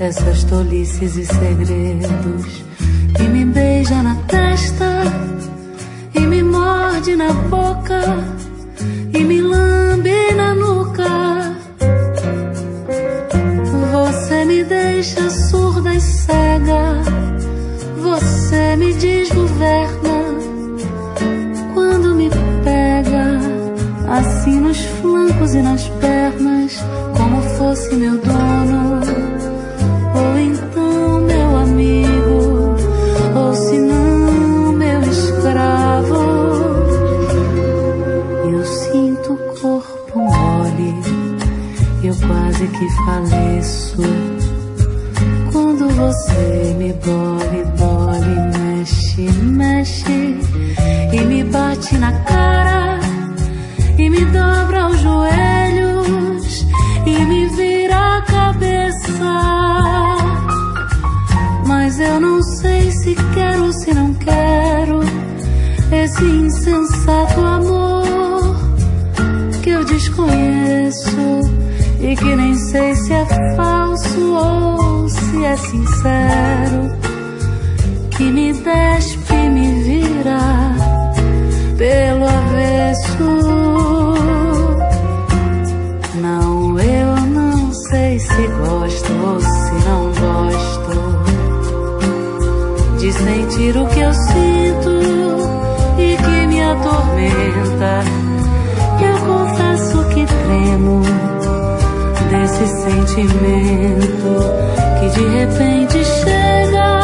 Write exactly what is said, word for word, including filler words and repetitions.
essas tolices e segredos, e me beija na testa, e me morde na boca, e me lambe na nuca. Você me deixa surda e cega, você me desgoverna quando me pega, assim nos flancos e nas pernas, como fosse meu dono, ou então meu amigo, ou se não meu escravo. Eu sinto o corpo mole, eu quase que faleço quando você me bole, bole, mexe, mexe, e me bate na cara, e me dobra os joelhos, e me vira a cabeça. Mas eu não sei se quero ou se não quero esse insensato amor que eu desconheço e que nem sei se é falso ou se é sincero, que me despe e me vira pelo avesso. Não, eu não sei se gosto ou se não gosto de sentir o que eu sinto e que me atormenta. Eu confesso que tremo desse sentimento que de repente chega